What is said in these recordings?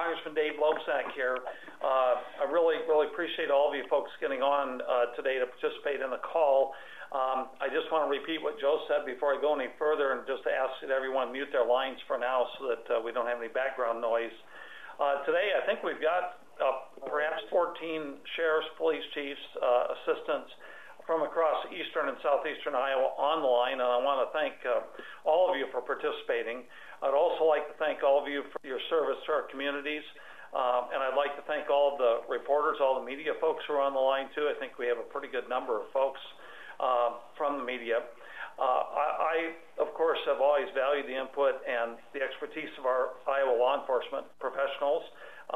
Congressman Dave Loebsack here. I really appreciate all of you folks getting on today to participate in the call. I just want to repeat what Joe said before I go any further, and just to ask that everyone mute their lines for now so that we don't have any background noise. Today, I think we've got perhaps 14 sheriffs, police chiefs, assistants from across eastern and southeastern Iowa on the line, and I want to thank all of you for participating. I'd also like to thank all of you for your service to our communities, and I'd like to thank all of the reporters, all the media folks who are on the line too. I think we have a pretty good number of folks from the media. I, of course, have always valued the input and the expertise of our Iowa law enforcement professionals.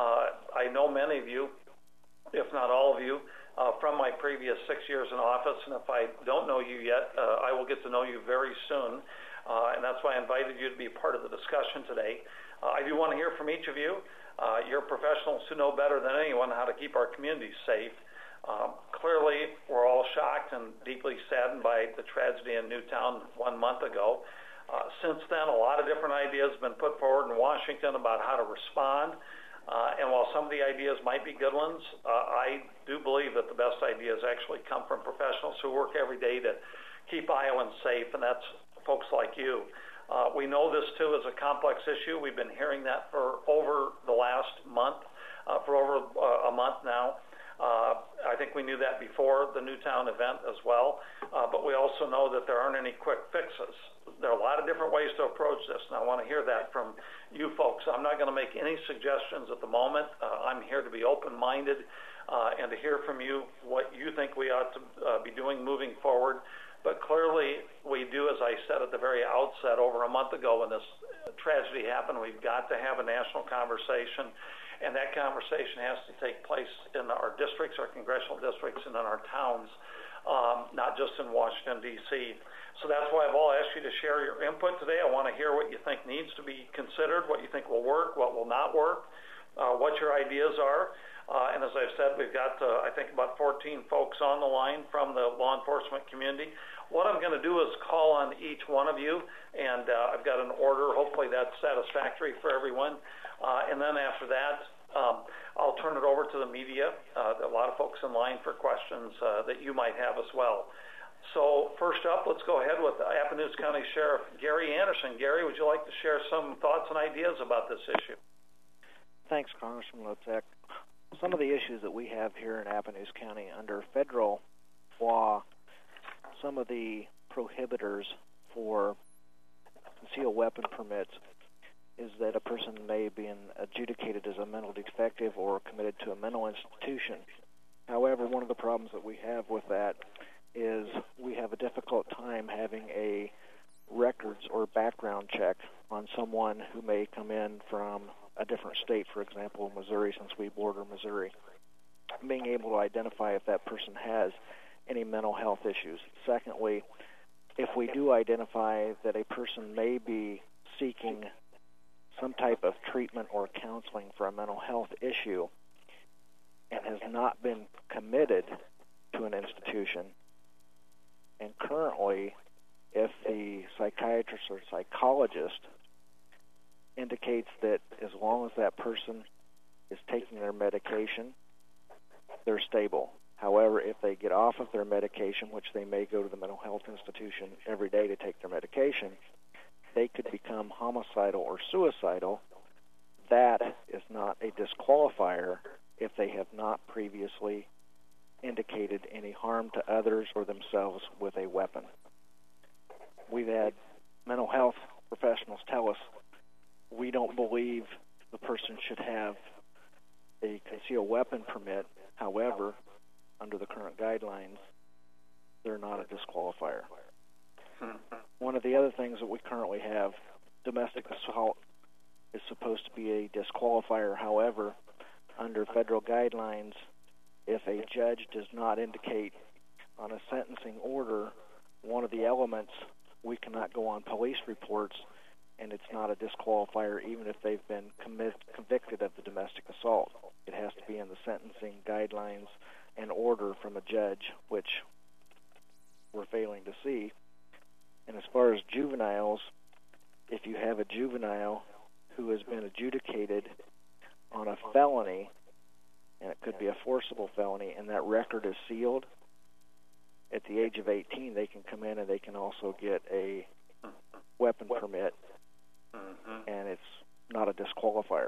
I know many of you, if not all of you, from my previous 6 years in office, and if I don't know you yet, I will get to know you very soon, and that's why I invited you to be a part of the discussion today. I do want to hear from each of you. You're professionals who know better than anyone how to keep our communities safe. Clearly, we're all shocked and deeply saddened by the tragedy in Newtown 1 month ago. Since then, a lot of different ideas have been put forward in Washington about how to respond. And while some of the ideas might be good ones, I do believe that the best ideas actually come from professionals who work every day to keep Iowans safe, and that's folks like you. We know this, too, is a complex issue. We've been hearing that for over the last month, for over a month now. I think we knew that before the Newtown event as well, but we also know that there aren't any quick fixes. There are a lot of different ways to approach this, and I want to hear that from you folks. I'm not going to make any suggestions at the moment. I'm here to be open-minded and to hear from you what you think we ought to be doing moving forward. But clearly, we do, as I said at the very outset, over a month ago when this tragedy happened, we've got to have a national conversation, and that conversation has to take place in our districts, our congressional districts, and in our towns, not just in Washington, D.C. So that's why I've all asked you to share your input today. I want to hear what you think needs to be considered, what you think will work, what will not work, what your ideas are. And as I've said, we've got, I think, about 14 folks on the line from the law enforcement community. What I'm going to do is call on each one of you, and I've got an order. Hopefully that's satisfactory for everyone. And then after that, I'll turn it over to the media. There are a lot of folks in line for questions that you might have as well. So first up, let's go ahead with Appanoose County Sheriff Gary Anderson. Gary, would you like to share some thoughts and ideas about this issue? Thanks, Congressman Loebsack. Some of the issues that we have here in Appanoose County under federal law, some of the prohibitors for concealed weapon permits is that a person may be adjudicated as a mental defective or committed to a mental institution. However, one of the problems that we have with that is we have a difficult time having a records or background check on someone who may come in from a different state, for example, Missouri, since we border Missouri, being able to identify if that person has any mental health issues. Secondly, if we do identify that a person may be seeking some type of treatment or counseling for a mental health issue and has not been committed to an institution, and currently, if the psychiatrist or psychologist indicates that as long as that person is taking their medication, they're stable. However, if they get off of their medication, which they may go to the mental health institution every day to take their medication, they could become homicidal or suicidal. That is not a disqualifier if they have not previously indicated any harm to others or themselves with a weapon. We've had mental health professionals tell us we don't believe the person should have a concealed weapon permit. However, under the current guidelines, they're not a disqualifier. One of the other things that we currently have, domestic assault is supposed to be a disqualifier. However, under federal guidelines, if a judge does not indicate on a sentencing order one of the elements, we cannot go on police reports, and it's not a disqualifier even if they've been convicted of the domestic assault. It has to be in the sentencing guidelines and order from a judge, which we're failing to see. And as far as juveniles, if you have a juvenile who has been adjudicated on a felony, and it could be a forcible felony, and that record is sealed, at the age of 18, they can come in and they can also get a weapon permit, and it's not a disqualifier.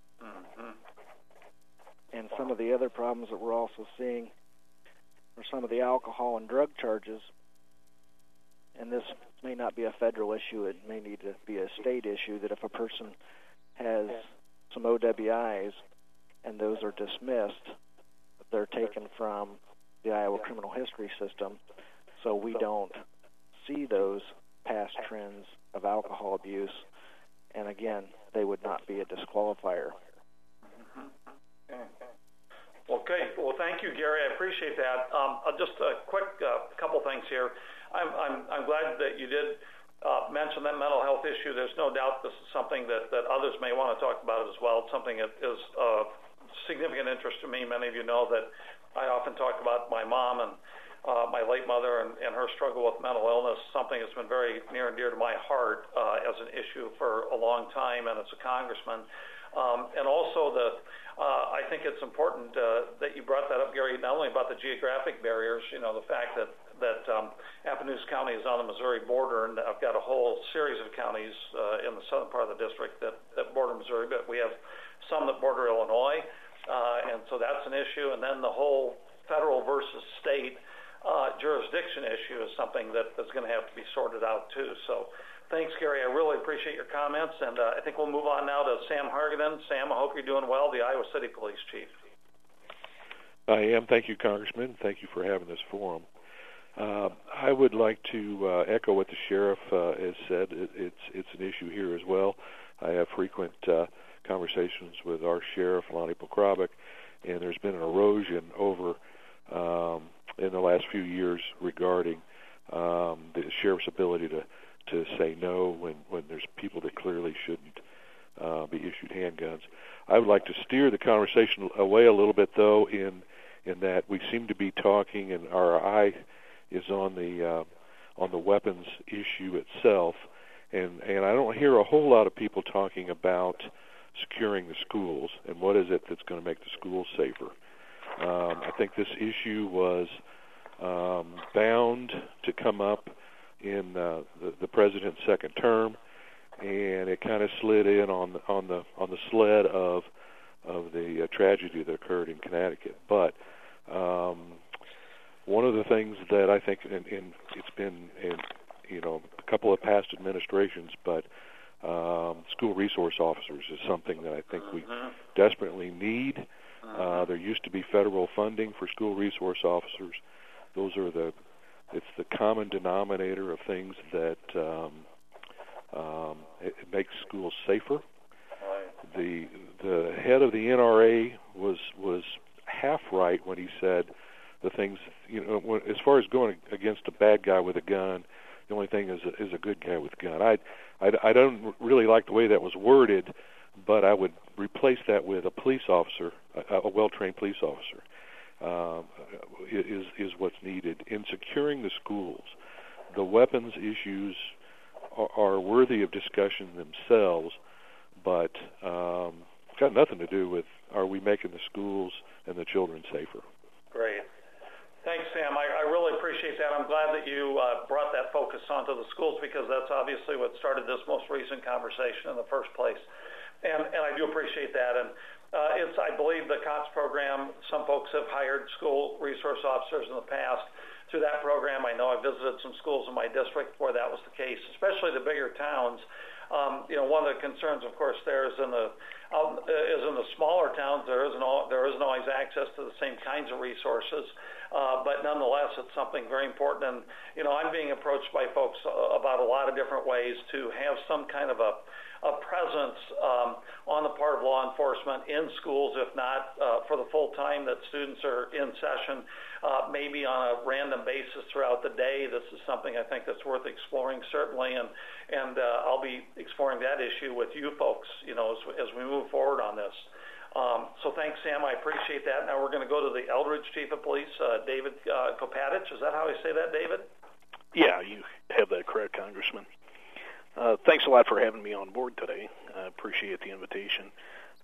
And some of the other problems that we're also seeing are some of the alcohol and drug charges, and this may not be a federal issue, it may need to be a state issue, that if a person has some OWIs and those are dismissed, they're taken from the Iowa criminal history system, so we don't see those past trends of alcohol abuse, and again, they would not be a disqualifier. Okay. Well, thank you, Gary. I appreciate that. Just a quick couple things here. I'm glad that you did mention that mental health issue. There's no doubt this is something that others may want to talk about as well. It's something that is of significant interest to me. Many of you know that I often talk about my mom and my late mother and her struggle with mental illness, something that's been very near and dear to my heart as an issue for a long time, and as a congressman. And also I think it's important that you brought that up, Gary, not only about the geographic barriers, the fact that Appanoose County is on the Missouri border, and I've got a whole series of counties in the southern part of the district that border Missouri, but we have some that border Illinois, and so that's an issue. And then the whole federal versus state jurisdiction issue is something that's going to have to be sorted out too. So thanks, Gary. I really appreciate your comments, and I think we'll move on now to Sam Hargadon. Sam, I hope you're doing well, the Iowa City Police Chief. I am. Thank you, Congressman. Thank you for having this forum. I would like to echo what the sheriff has said. It's an issue here as well. I have frequent conversations with our sheriff, Lonnie Pokravic, and there's been an erosion over in the last few years regarding the sheriff's ability to say no when there's people that clearly shouldn't be issued handguns. I would like to steer the conversation away a little bit, though, in that we seem to be talking, and our eye is on the weapons issue itself, and I don't hear a whole lot of people talking about securing the schools and what is it that's going to make the schools safer. I think this issue was bound to come up in the president's second term, and it kind of slid in on the sled of the tragedy that occurred in Connecticut. But one of the things that I think, and it's been in a couple of past administrations, but school resource officers is something that I think we desperately need. There used to be federal funding for school resource officers. Those are it's the common denominator of things that it makes schools safer. The head of the NRA was half right when he said the things, as far as going against a bad guy with a gun, the only thing is a good guy with a gun. I don't really like the way that was worded, but I would replace that with a police officer, a well-trained police officer. Is what's needed in securing the schools. The weapons issues are worthy of discussion themselves, but it's got nothing to do with are we making the schools and the children safer. Great. Thanks, Sam. I really appreciate that. I'm glad that you brought that focus onto the schools, because that's obviously what started this most recent conversation in the first place. And I do appreciate that. And it's, I believe, the COTS program. Some folks have hired school resource officers in the past. Through that program, I know I visited some schools in my district where that was the case, especially the bigger towns. One of the concerns, of course, there is in the smaller towns. There isn't always access to the same kinds of resources, but nonetheless, it's something very important. And I'm being approached by folks about a lot of different ways to have some kind of a presence on the part of law enforcement in schools, if not for the full time that students are in session, maybe on a random basis throughout the day. This is something I think that's worth exploring, certainly, and I'll be exploring that issue with you folks, as we move forward on this. So thanks, Sam. I appreciate that. Now we're going to go to the Eldridge Chief of Police, David Kopatich. Is that how I say that, David? Yeah, you have that correct, Congressman. Thanks a lot for having me on board today. I appreciate the invitation.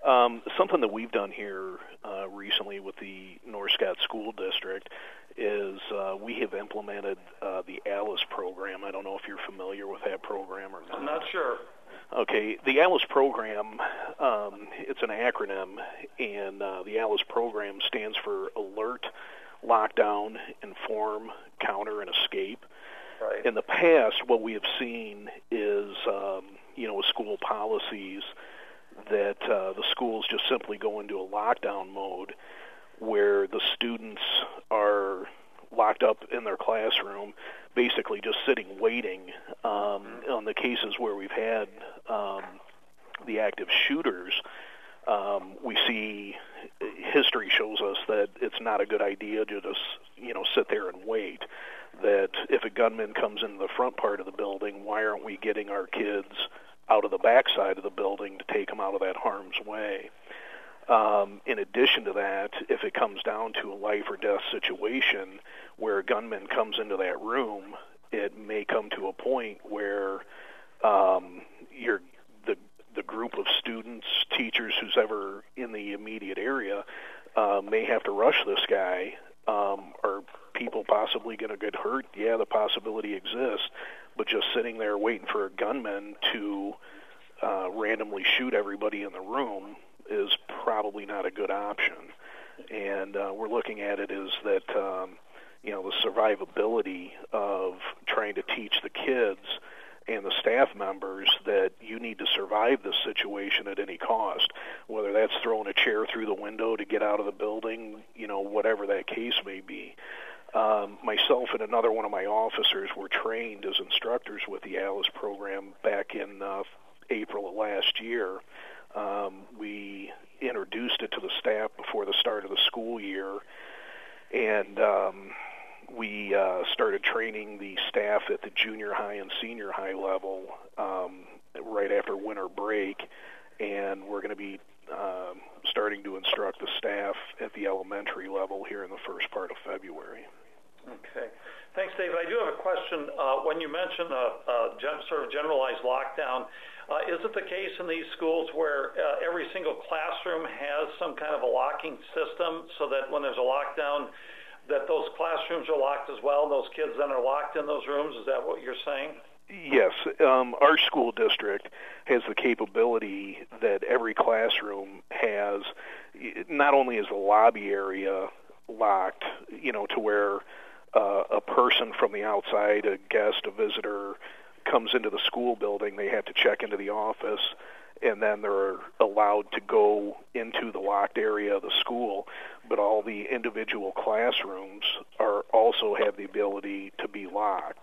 Something that we've done here recently with the North Scott School District is we have implemented the ALICE program. I don't know if you're familiar with that program or not. I'm not sure. Okay, the ALICE program, it's an acronym, and the ALICE program stands for Alert, Lockdown, Inform, Counter, and Escape. Right. In the past, what we have seen is, with school policies, that the schools just simply go into a lockdown mode where the students are locked up in their classroom, basically just sitting waiting. On the cases where we've had the active shooters, we see history shows us that it's not a good idea to just sit there and wait. That if a gunman comes into the front part of the building, why aren't we getting our kids out of the back side of the building to take them out of that harm's way? In addition to that, if it comes down to a life or death situation where a gunman comes into that room, it may come to a point where the group of students, teachers, who's ever in the immediate area may have to rush this guy. Are people possibly going to get hurt? Yeah, the possibility exists. But just sitting there waiting for a gunman to randomly shoot everybody in the room is probably not a good option. And we're looking at it as that, the survivability of trying to teach the kids and the staff members that you need to survive this situation at any cost, whether that's throwing a chair through the window to get out of the building, whatever that case may be. Myself and another one of my officers were trained as instructors with the ALICE program back in April of last year. We introduced it to the staff before the start of the school year, and we started training the staff at the junior high and senior high level right after winter break, and we're going to be starting to instruct the staff at the elementary level here in the first part of February. Okay. Thanks, David. I do have a question. When you mentioned sort of generalized lockdown, is it the case in these schools where every single classroom has some kind of a locking system so that when there's a lockdown, that those classrooms are locked as well, and those kids then are locked in those rooms? Is that what you're saying? Yes. Our school district has the capability that every classroom has, not only is the lobby area locked, to where a person from the outside, a guest, a visitor, comes into the school building, they have to check into the office, and then they're allowed to go into the locked area of the school. But all the individual classrooms also have the ability to be locked.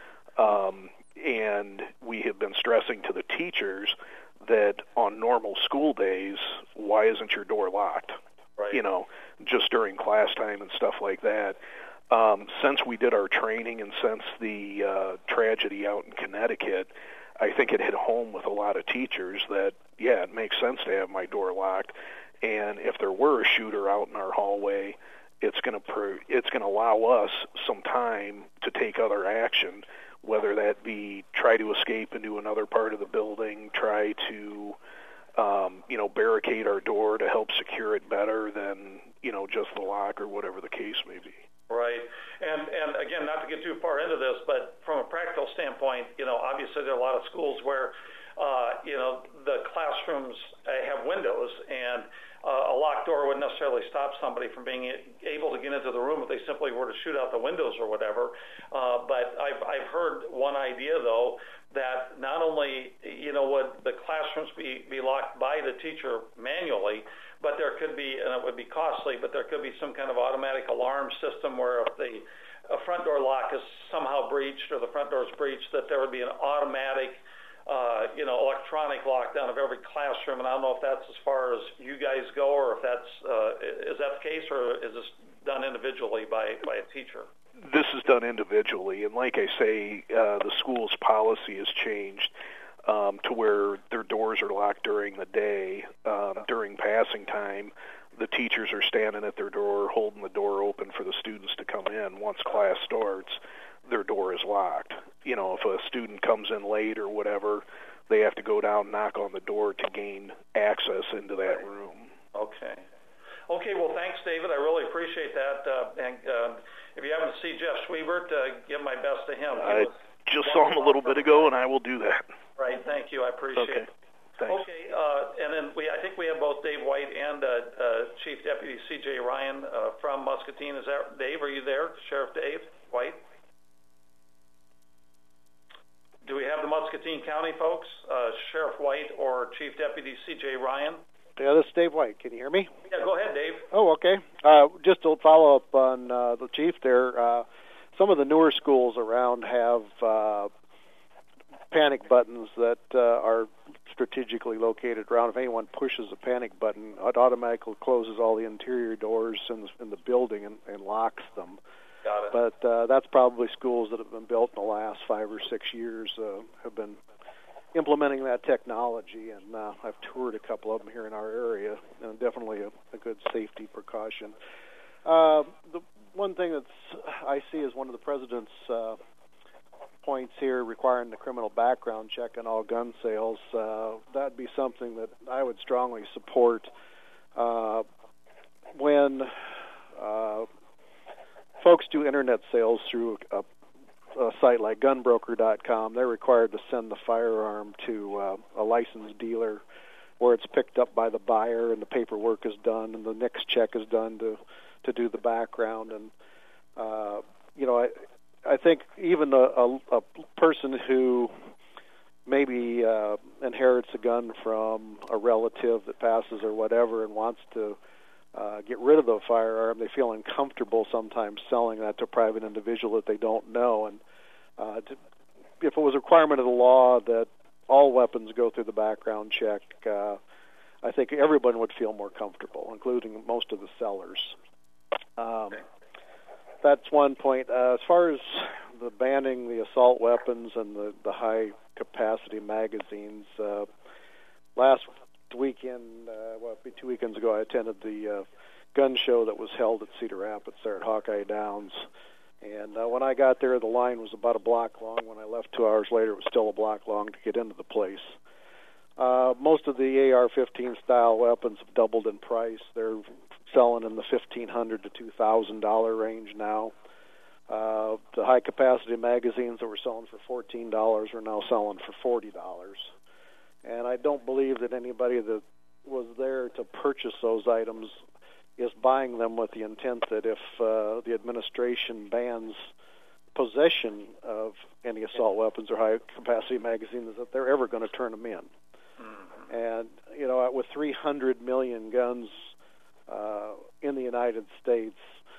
And we have been stressing to the teachers that on normal school days, why isn't your door locked? Right. Just during class time and stuff like that. Since we did our training and since the tragedy out in Connecticut, I think it hit home with a lot of teachers that, yeah, it makes sense to have my door locked. And if there were a shooter out in our hallway, it's going to allow us some time to take other action, whether that be try to escape into another part of the building, try to barricade our door to help secure it better than just the lock or whatever the case may be. Right. And again, not to get too far into this, but from a practical standpoint, obviously there are a lot of schools where, the classrooms have windows, and a locked door wouldn't necessarily stop somebody from being able to get into the room if they simply were to shoot out the windows or whatever. But I've heard one idea, though, that not only, would the classrooms be locked by the teacher manually, but there could be, and it would be costly, but there could be some kind of automatic alarm system where if a front door lock is somehow breached or the front door is breached, that there would be an automatic, electronic lockdown of every classroom. And I don't know if that's as far as you guys go, or if that's, is that the case, or is this done individually by a teacher? This is done individually, and like I say, the school's policy has changed to where their doors are locked during the day. During passing time, the teachers are standing at their door, holding the door open for the students to come in. Once class starts, their door is locked. If a student comes in late or whatever, they have to go down, knock on the door to gain access into that room. Okay. Okay, well, thanks, David. I really appreciate that. And if you happen to see Jeff Schwiebert, give my best to him. I just saw him a little bit ago, and I will do that. Right, thank you. I appreciate it. Thanks. Okay, and then I think we have both Dave White and Chief Deputy C.J. Ryan from Muscatine. Is that Dave? Are you there, Sheriff Dave White? Do we have the Muscatine County folks, Sheriff White or Chief Deputy C.J. Ryan? Yeah, this is Dave White. Can you hear me? Yeah, go ahead, Dave. Oh, okay. Just to follow up on the chief there, some of the newer schools around have panic buttons that are strategically located around. If anyone pushes a panic button, it automatically closes all the interior doors in the building and locks them. Got it. But that's probably schools that have been built in the last 5 or 6 years have been implementing that technology, and I've toured a couple of them here in our area, and definitely a good safety precaution. The one thing I see as one of the president's points here requiring the criminal background check on all gun sales, that'd be something that I would strongly support. When folks do internet sales through a site like gunbroker.com, they're required to send the firearm to a licensed dealer where it's picked up by the buyer and the paperwork is done and the next check is done to do the background. And, I think even a person who maybe inherits a gun from a relative that passes or whatever and wants to get rid of the firearm, they feel uncomfortable sometimes selling that to a private individual that they don't know. And if it was a requirement of the law that all weapons go through the background check, I think everyone would feel more comfortable, including most of the sellers. That's one point. As far as the banning the assault weapons and the high-capacity magazines, last weekend, 2 weekends ago, I attended the gun show that was held at Cedar Rapids there at Hawkeye Downs. And when I got there, the line was about a block long. When I left 2 hours later, it was still a block long to get into the place. Most of the AR-15 style weapons have doubled in price. They're selling in the $1,500 to $2,000 range now. The high-capacity magazines that were selling for $14 are now selling for $40. And I don't believe that anybody that was there to purchase those items is buying them with the intent that if the administration bans possession of any assault weapons or high-capacity magazines, that they're ever going to turn them in. Mm-hmm. And, with 300 million guns in the United States,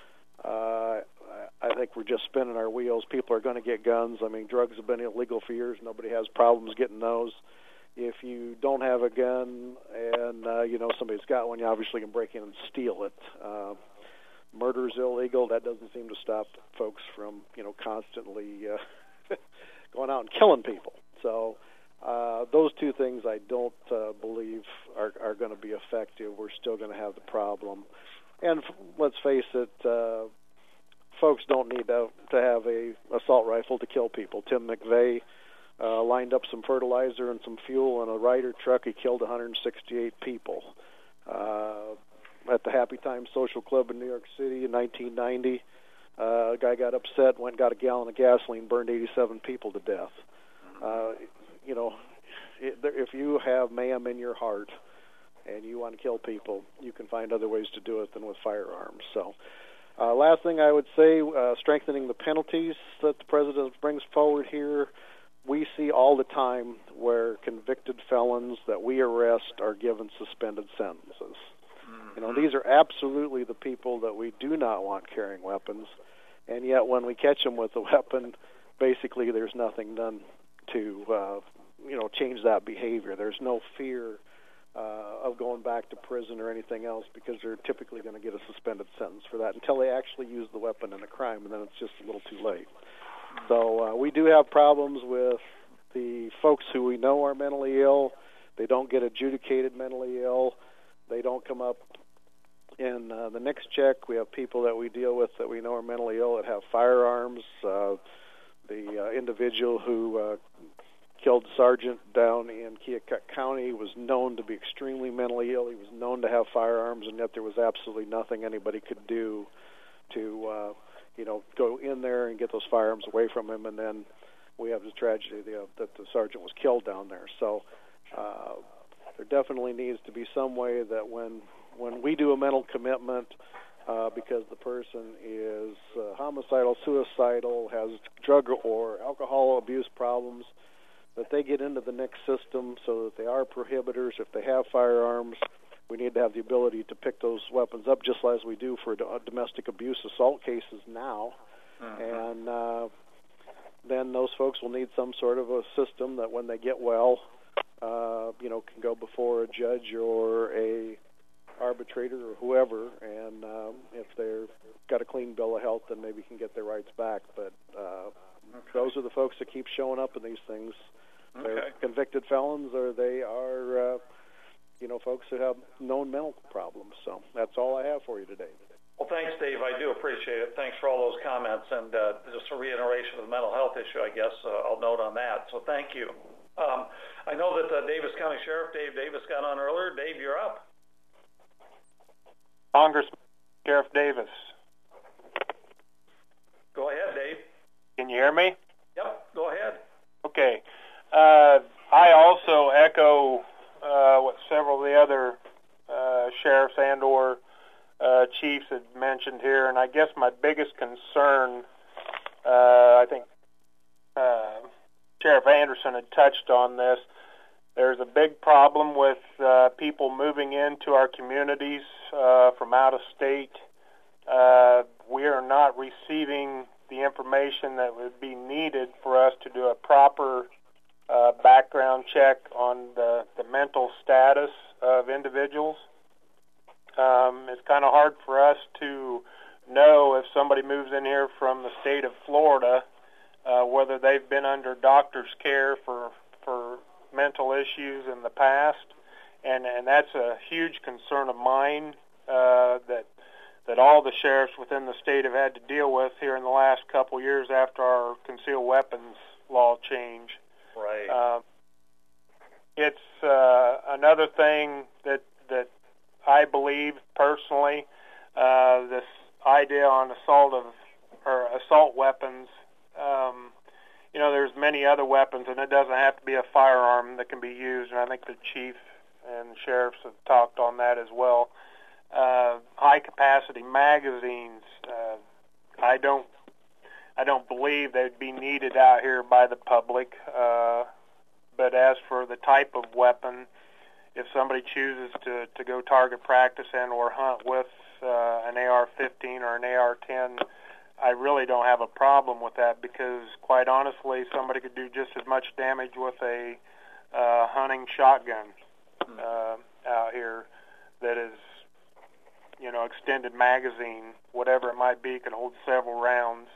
I think we're just spinning our wheels. People are going to get guns. I mean, drugs have been illegal for years. Nobody has problems getting those. If you don't have a gun and, somebody's got one, you obviously can break in and steal it. Murder is illegal. That doesn't seem to stop folks from, constantly going out and killing people. So those two things I don't believe are going to be effective. We're still going to have the problem. And let's face it, folks don't need to have a assault rifle to kill people. Tim McVeigh lined up some fertilizer and some fuel in a Ryder truck. He killed 168 people. At the Happy Time Social Club in New York City in 1990, a guy got upset, went and got a gallon of gasoline, burned 87 people to death. If you have mayhem in your heart and you want to kill people, you can find other ways to do it than with firearms. So last thing I would say, strengthening the penalties that the President brings forward here. We see all the time where convicted felons that we arrest are given suspended sentences. Mm-hmm. These are absolutely the people that we do not want carrying weapons, and yet when we catch them with a weapon, basically there's nothing done to change that behavior. There's no fear of going back to prison or anything else because they're typically going to get a suspended sentence for that until they actually use the weapon in a crime, and then it's just a little too late. So we do have problems with the folks who we know are mentally ill. They don't get adjudicated mentally ill. They don't come up in the next check. We have people that we deal with that we know are mentally ill that have firearms. The individual who killed a sergeant down in Keokuk County. He was known to be extremely mentally ill. He was known to have firearms, and yet there was absolutely nothing anybody could do to, go in there and get those firearms away from him. And then we have the tragedy that the sergeant was killed down there. So there definitely needs to be some way that when we do a mental commitment, because the person is homicidal, suicidal, has drug or alcohol abuse problems, that they get into the NICS system so that they are prohibitors. If they have firearms, we need to have the ability to pick those weapons up just as we do for domestic abuse assault cases now. And then those folks will need some sort of a system that when they get well, can go before a judge or a arbitrator or whoever, and if they've got a clean bill of health, then maybe can get their rights back. But those are the folks that keep showing up in these things. They're convicted felons, or they are, folks who have known mental problems. So that's all I have for you today. Well, thanks, Dave. I do appreciate it. Thanks for all those comments. And just a reiteration of the mental health issue, I guess I'll note on that. So thank you. I know that Davis County Sheriff Dave Davis got on earlier. Dave, you're up. Congressman Sheriff Davis. Go ahead, Dave. Can you hear me? Yep, go ahead. Okay. I also echo what several of the other sheriffs and or chiefs had mentioned here, and I guess my biggest concern, I think Sheriff Anderson had touched on this. There's a big problem with people moving into our communities from out of state. We are not receiving the information that would be needed for us to do a proper background check on the mental status of individuals. It's kind of hard for us to know if somebody moves in here from the state of Florida, whether they've been under doctor's care for mental issues in the past, and that's a huge concern of mine that all the sheriffs within the state have had to deal with here in the last couple years after our concealed weapons law change. Right. It's another thing that I believe personally, this idea on assault weapons. There's many other weapons, and it doesn't have to be a firearm that can be used. And I think the chief and the sheriffs have talked on that as well. High-capacity magazines. I don't believe they'd be needed out here by the public. But as for the type of weapon, if somebody chooses to go target practice and or hunt with an AR-15 or an AR-10, I really don't have a problem with that, because quite honestly, somebody could do just as much damage with a hunting shotgun out here that is, extended magazine, whatever it might be, can hold several rounds.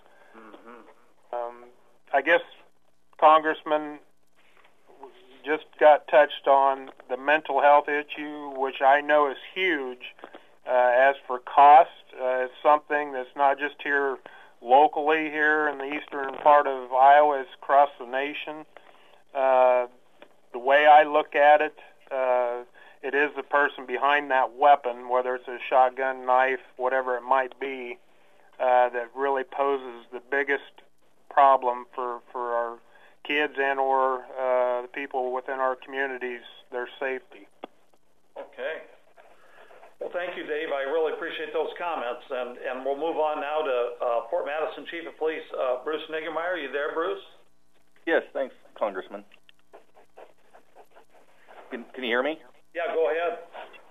I guess, Congressman, just got touched on the mental health issue, which I know is huge. As for cost, it's something that's not just here locally here in the eastern part of Iowa, it's across the nation. The way I look at it, it is the person behind that weapon, whether it's a shotgun, knife, whatever it might be, that really poses the biggest problem for our kids and or the people within our communities, their safety. Okay. Well, thank you, Dave. I really appreciate those comments, and we'll move on now to Fort Madison Chief of Police, Bruce Niggemeyer. Are you there, Bruce? Yes, thanks, Congressman. Can you hear me? Yeah, go ahead.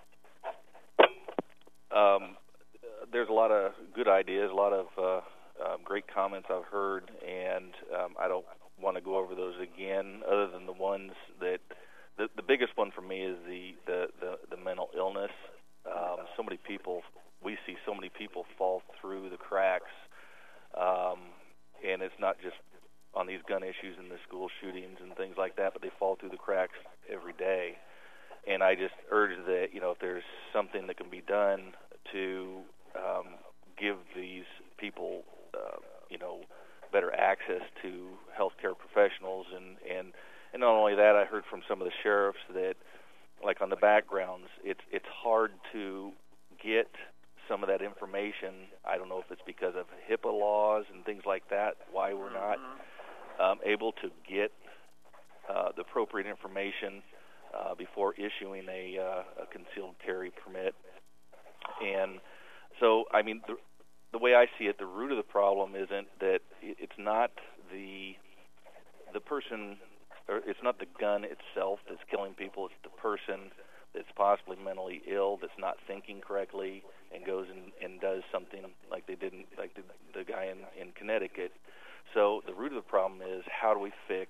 There's a lot of good ideas, a lot of great comments I've heard, and I don't want to go over those again, other than the ones that the biggest one for me is the mental illness. So many people, we see so many people fall through the cracks, and it's not just on these gun issues and the school shootings and things like that, but they fall through the cracks every day. And I just urge that, if there's something that can be done to give these people, better access to healthcare professionals and And not only that, I heard from some of the sheriffs that, like on the backgrounds, it's hard to get some of that information. I don't know if it's because of HIPAA laws and things like that, why we're not able to get the appropriate information before issuing a concealed carry permit. And so, I mean, the way I see it, the root of the problem isn't that it's not the person, or it's not the gun itself that's killing people. It's the person that's possibly mentally ill, that's not thinking correctly, and goes and does something like they didn't, like the guy in Connecticut. So the root of the problem is, how do we fix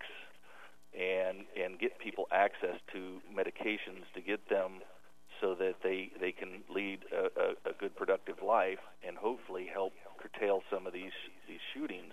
and get people access to medications to get them so that they can lead a good, productive life and hopefully help curtail some of these shootings.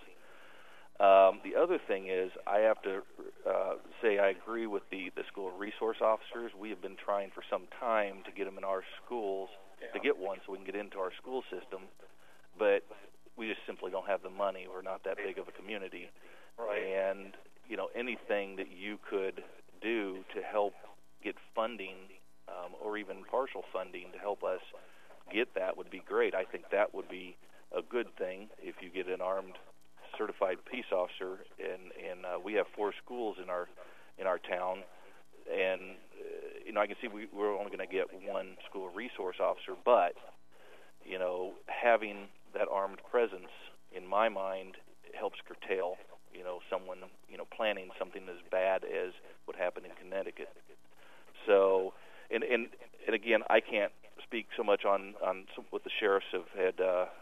The other thing is, I have to say I agree with the school resource officers. We have been trying for some time to get them in our schools, to get one so we can get into our school system, but we just simply don't have the money. We're not that big of a community. Right. And, you know, anything that you could do to help get funding or even partial funding to help us get that would be great. I think that would be a good thing if you get an armed certified peace officer, and we have 4 schools in our town, and you know, I can see we're only going to get 1 school resource officer, but you know, having that armed presence, in my mind, helps curtail, you know, someone, you know, planning something as bad as what happened in Connecticut. So, and again, I can't speak so much on what the sheriffs have had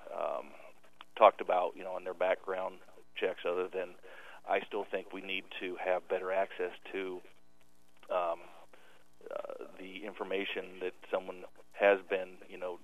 talked about, you know, on their background checks, other than I still think we need to have better access to the information that someone has been, you know,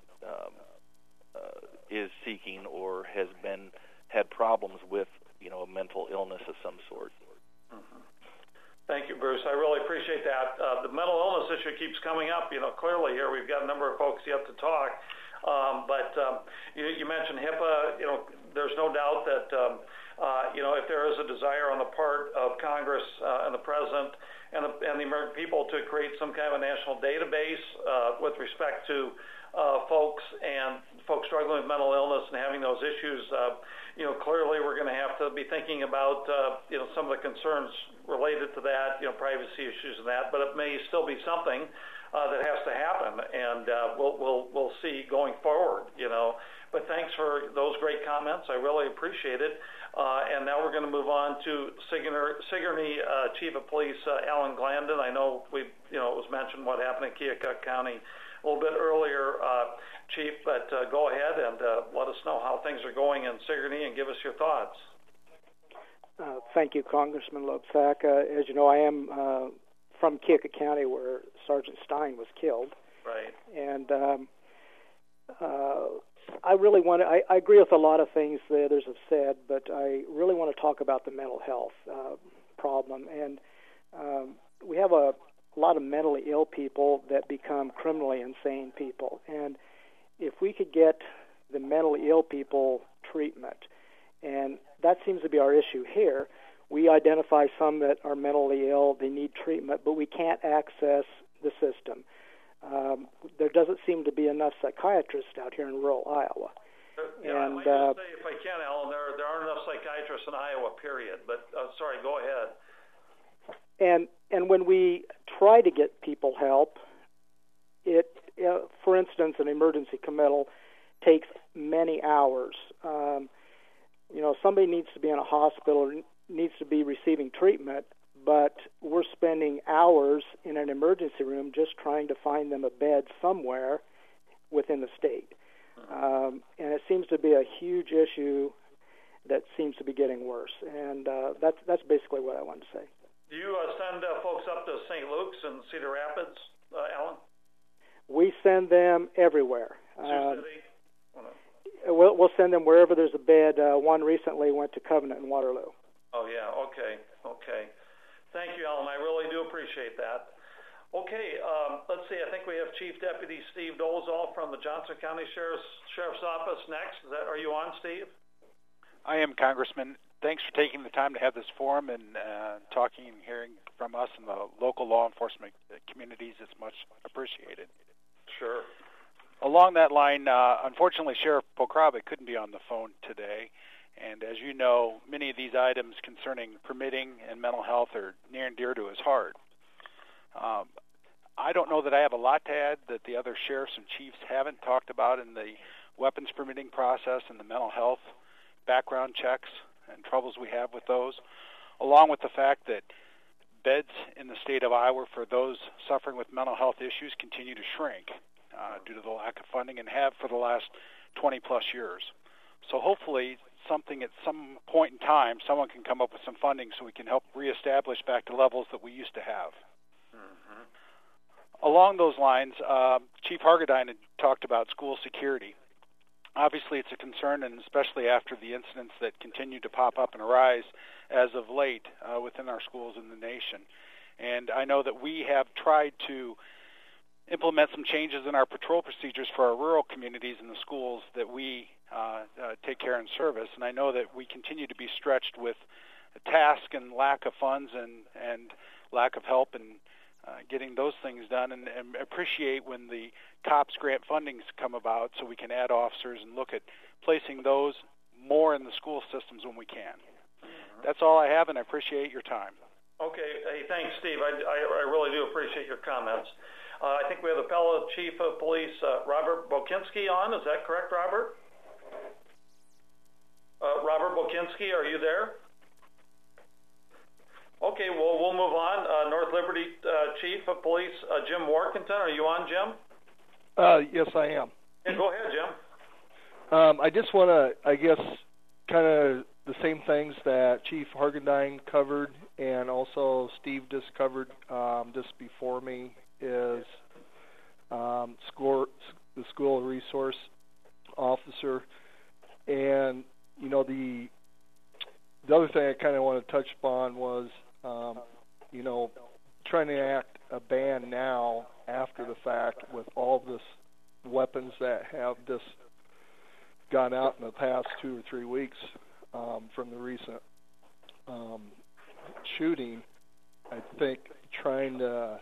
is seeking or has had problems with, you know, a mental illness of some sort. Mm-hmm. Thank you, Bruce. I really appreciate that. The mental illness issue keeps coming up. You know, clearly here we've got a number of folks yet to talk. But you mentioned HIPAA. You know, there's no doubt that you know, if there is a desire on the part of Congress and the President and the American people to create some kind of a national database with respect to folks struggling with mental illness and having those issues, you know, clearly we're going to have to be thinking about you know, some of the concerns related to that, you know, privacy issues and that. But it may still be something that has to happen, and we'll see going forward, you know. But thanks for those great comments. I really appreciate it. And now we're going to move on to Sigourney Chief of Police Alan Glandon. I know it was mentioned what happened in Keokuk County a little bit earlier, Chief, but go ahead and let us know how things are going in Sigourney and give us your thoughts. Thank you, Congressman Loebsack. As you know, I am from Keokuk County, where Sergeant Stein was killed. Right. And I really want to, I agree with a lot of things the others have said, but I really want to talk about the mental health problem. And we have a lot of mentally ill people that become criminally insane people. And if we could get the mentally ill people treatment, and that seems to be our issue here, we identify some that are mentally ill, they need treatment, but we can't access the system. There doesn't seem to be enough psychiatrists out here in rural Iowa. Yeah, and, I'd like to say, if I can, Alan, there aren't enough psychiatrists in Iowa, period. But sorry, go ahead. And when we try to get people help, for instance, an emergency committal takes many hours. You know, somebody needs to be in a hospital, needs to be receiving treatment, but we're spending hours in an emergency room just trying to find them a bed somewhere within the state. And it seems to be a huge issue that seems to be getting worse. And that's basically what I wanted to say. Do you send folks up to St. Luke's and Cedar Rapids, Alan? We send them everywhere. Sioux City? We'll send them wherever there's a bed. One recently went to Covenant in Waterloo. Oh, yeah, okay. Thank you, Alan. I really do appreciate that. Okay, let's see. I think we have Chief Deputy Steve Dolezal from the Johnson County Sheriff's Office next. Are you on, Steve? I am, Congressman. thanks for taking the time to have this forum and talking and hearing from us and the local law enforcement communities. It's much appreciated. Sure. Along that line, unfortunately, Sheriff Pokravic couldn't be on the phone today. And as you know, many of these items concerning permitting and mental health are near and dear to his heart. I don't know that I have a lot to add that the other sheriffs and chiefs haven't talked about in the weapons permitting process and the mental health background checks and troubles we have with those, along with the fact that beds in the state of Iowa for those suffering with mental health issues continue to shrink due to the lack of funding and have for the last 20-plus years. So hopefully something at some point in time, someone can come up with some funding so we can help reestablish back to levels that we used to have. Mm-hmm. Along those lines, Chief Hargadine had talked about school security. Obviously, it's a concern, and especially after the incidents that continue to pop up and arise as of late within our schools in the nation. And I know that we have tried to implement some changes in our patrol procedures for our rural communities and the schools that we take care and service. And I know that we continue to be stretched with task and lack of funds and lack of help in getting those things done, and appreciate when the COPS grant fundings come about so we can add officers and look at placing those more in the school systems when we can. Mm-hmm. That's all I have, and I appreciate your time. Okay. Hey, thanks, Steve. I really do appreciate your comments. I think we have the fellow Chief of Police, Robert Bokinski, on. Is that correct, Robert? Robert Bokinski, are you there? Okay, well, we'll move on. North Liberty Chief of Police, Jim Warkentin. Are you on, Jim? Yes, I am. Yeah, go ahead, Jim. I just want to, I guess, kind of the same things that Chief Hargadine covered and also Steve just covered just before me is the school resource officer. And, you know, the other thing I kind of want to touch upon was, you know, trying to act a ban now after the fact with all this weapons that have just gone out in the past 2 or 3 weeks from the recent shooting. I think trying to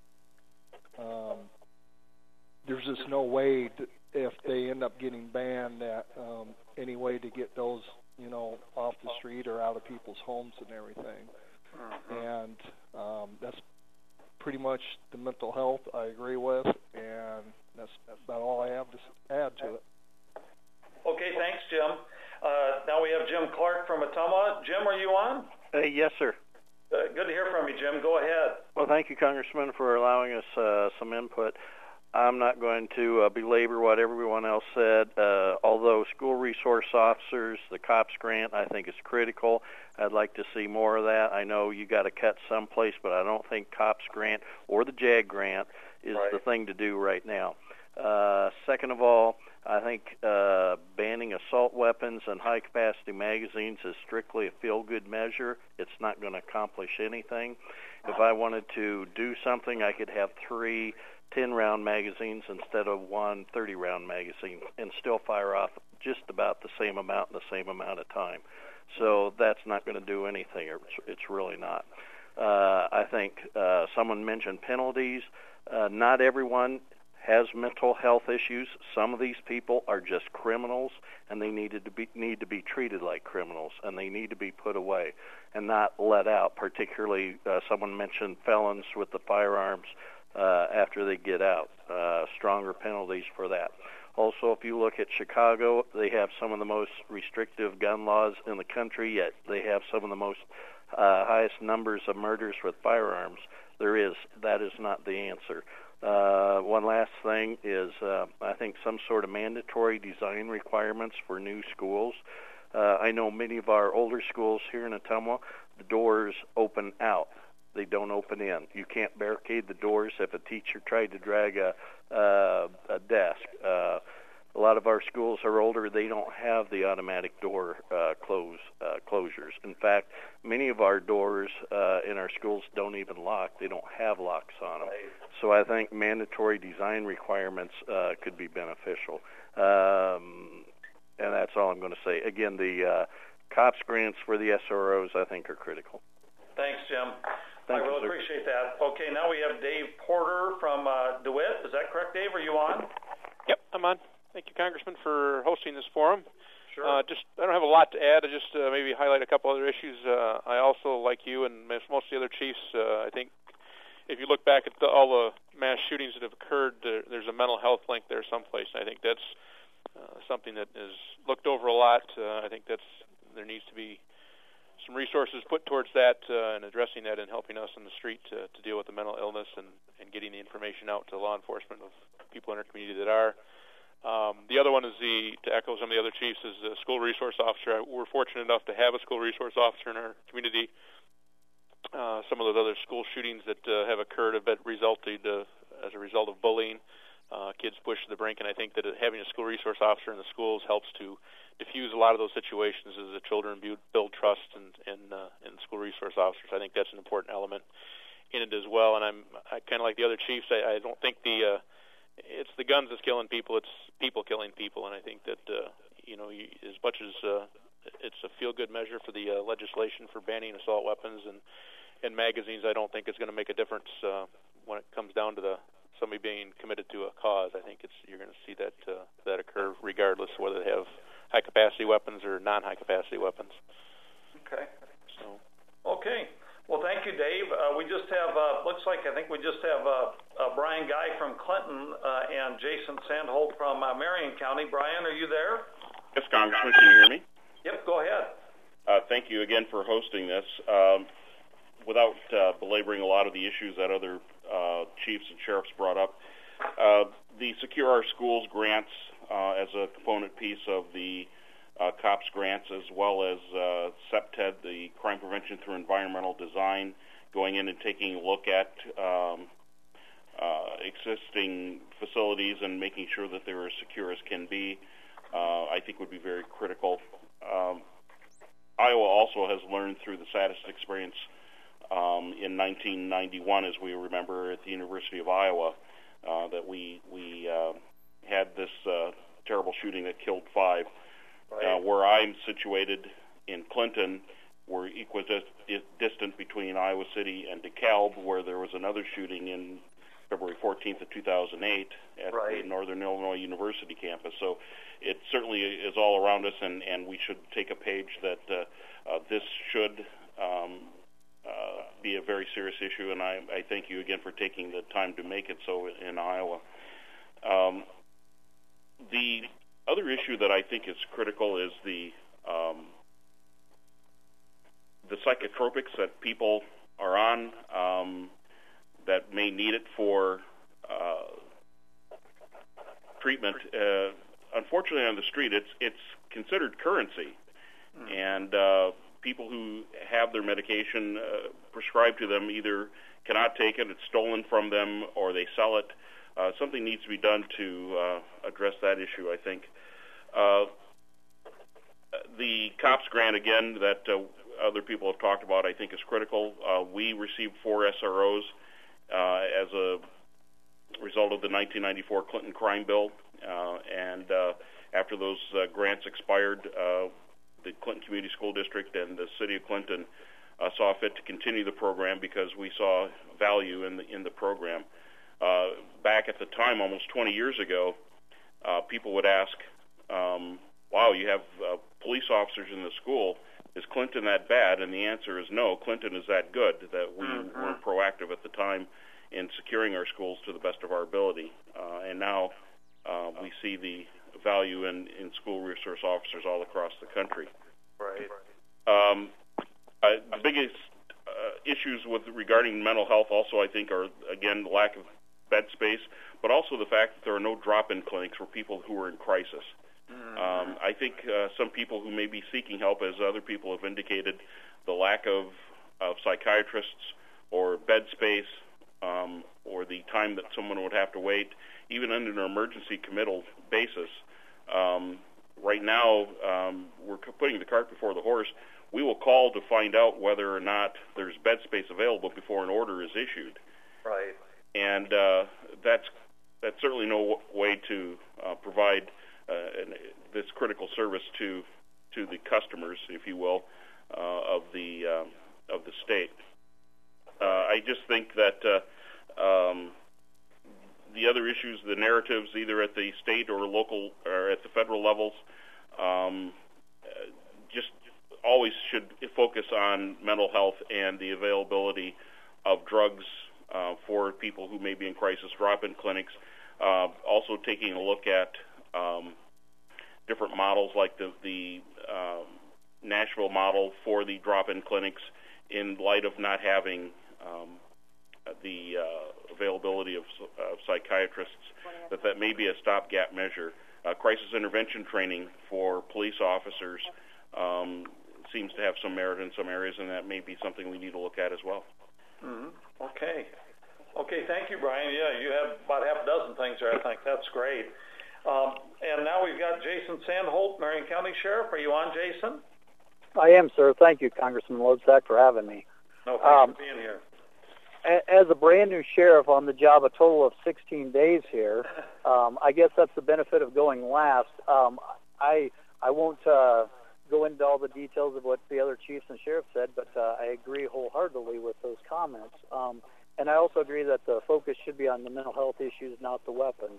there's just no way if they end up getting banned that any way to get those, you know, off the street or out of people's homes and everything. And that's pretty much the mental health I agree with, and that's about all I have to add to it. Okay, thanks, Jim. Now we have Jim Clark from Ottumwa. Jim, are you on? Yes, sir. Good to hear from you, Jim. Go ahead. Well, thank you, Congressman, for allowing us some input. I'm not going to belabor what everyone else said. Although school resource officers, the COPS grant, I think is critical. I'd like to see more of that. I know you got to cut someplace, but I don't think COPS grant or the JAG grant is the thing to do right now. Second of all, I think banning assault weapons and high-capacity magazines is strictly a feel-good measure. It's not going to accomplish anything. If I wanted to do something, I could have 3 10-round magazines instead of 1 30-round magazine and still fire off just about the same amount in the same amount of time. So that's not going to do anything. It's really not. I think someone mentioned penalties. Not everyone has mental health issues. Some of these people are just criminals, and they need to be treated like criminals, and they need to be put away and not let out. Particularly, someone mentioned felons with the firearms after they get out. Stronger penalties for that. Also, if you look at Chicago, they have some of the most restrictive gun laws in the country, yet they have some of the most highest numbers of murders with firearms. That is not the answer. One last thing is I think some sort of mandatory design requirements for new schools. I know many of our older schools here in Ottumwa, the doors open out. They don't open in. You can't barricade the doors if a teacher tried to drag a desk. A lot of our schools are older. They don't have the automatic door closures. In fact, many of our doors in our schools don't even lock. They don't have locks on them. So I think mandatory design requirements could be beneficial. And that's all I'm going to say. Again, the COPS grants for the SROs, I think, are critical. Thanks, Jim. Thank I you, really sir. appreciate that. Okay, now we have Dave Porter from DeWitt. Is that correct, Dave? Are you on? Yep, I'm on. Thank you, Congressman, for hosting this forum. Sure. I don't have a lot to add. I just maybe highlight a couple other issues. I also, like you and most of the other chiefs, I think if you look back at all the mass shootings that have occurred, there's a mental health link there someplace. And I think that's something that is looked over a lot. I think there needs to be some resources put towards that and addressing that and helping us on the street to deal with the mental illness and getting the information out to law enforcement of people in our community that are. The other one is to echo some of the other chiefs, is the school resource officer. We're fortunate enough to have a school resource officer in our community. Some of those other school shootings that have occurred have resulted as a result of bullying, kids pushed to the brink, and I think that having a school resource officer in the schools helps to diffuse a lot of those situations as the children build trust in school resource officers. I think that's an important element in it as well. And I kind of like the other chiefs. I don't think it's the guns that's killing people, it's people killing people. And I think that, as much as it's a feel-good measure for the legislation for banning assault weapons and magazines, I don't think it's going to make a difference when it comes down to somebody being committed to a cause. I think you're going to see that occur regardless of whether they have high-capacity weapons or non-high-capacity weapons. Okay. Okay. Well, thank you, Dave. We just have, I think we just have Brian Guy from Clinton and Jason Sandholt from Marion County. Brian, are you there? Yes, Congressman. Can you hear me? Yep, go ahead. Thank you again for hosting this. Without belaboring a lot of the issues that other chiefs and sheriffs brought up, the Secure Our Schools grants as a component piece of the COPS grants, as well as CPTED, the Crime Prevention Through Environmental Design, going in and taking a look at existing facilities and making sure that they're as secure as can be, I think would be very critical. Iowa also has learned through the saddest experience in 1991, as we remember, at the University of Iowa, that we had this terrible shooting that killed 5. Right. Where I'm situated in Clinton, we're equidistant between Iowa City and DeKalb, where there was another shooting in February 14th of 2008 at the Northern Illinois University campus. So it certainly is all around us, and we should take a page that this should be a very serious issue, and I thank you again for taking the time to make it so in Iowa. The other issue that I think is critical is the psychotropics that people are on that may need it for treatment. Unfortunately, on the street, it's considered currency, and people who have their medication prescribed to them either cannot take it, it's stolen from them, or they sell it. Something needs to be done to address that issue, I think. The COPS grant, again, that other people have talked about, I think is critical. We received 4 SROs as a result of the 1994 Clinton crime bill, and after those grants expired, the Clinton Community School District and the City of Clinton saw fit to continue the program because we saw value in the program. Back at the time, almost 20 years ago, people would ask, wow, you have police officers in the school. Is Clinton that bad? And the answer is no, Clinton is that good, that we were proactive at the time in securing our schools to the best of our ability. And now we see the value in school resource officers all across the country. Right. The biggest issues regarding mental health also, I think, are, again, the lack of bed space, but also the fact that there are no drop-in clinics for people who are in crisis. I think some people who may be seeking help, as other people have indicated, the lack of psychiatrists or bed space or the time that someone would have to wait, even under an emergency committal basis. Right now, we're putting the cart before the horse. We will call to find out whether or not there's bed space available before an order is issued. Right. And that's certainly no way to provide this critical service to the customers, if you will, of the state. I just think that the other issues, the narratives, either at the state or local or at the federal levels, just always should focus on mental health and the availability of drugs for people who may be in crisis, drop-in clinics. Also taking a look at different models like the Nashville model for the drop-in clinics in light of not having the availability of psychiatrists, that may be a stopgap measure. Crisis intervention training for police officers seems to have some merit in some areas, and that may be something we need to look at as well. Mm-hmm. Okay, thank you, Brian. Yeah, you have about half a dozen things there, I think. That's great. And now we've got Jason Sandholt, Marion County Sheriff. Are you on, Jason? I am, sir. Thank you, Congressman Loebsack, for having me. No, thanks for being here. As a brand new sheriff on the job, a total of 16 days here, I guess that's the benefit of going last. I won't go into all the details of what the other chiefs and sheriffs said, but I agree wholeheartedly with those comments. And I also agree that the focus should be on the mental health issues, not the weapons.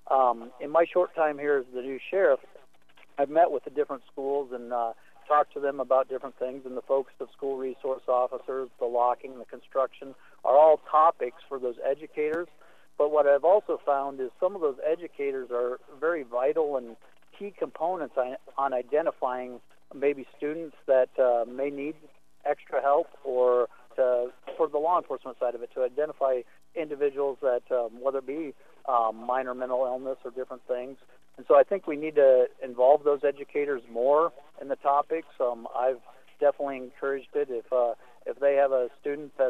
In my short time here as the new sheriff, I've met with the different schools and talked to them about different things, and the focus of school resource officers, the locking, the construction, are all topics for those educators. But what I've also found is some of those educators are very vital and key components on identifying maybe students that may need extra help, or for the law enforcement side of it, to identify individuals that, whether it be minor mental illness or different things. And so I think we need to involve those educators more in the topics. I've definitely encouraged it. If they have a student that's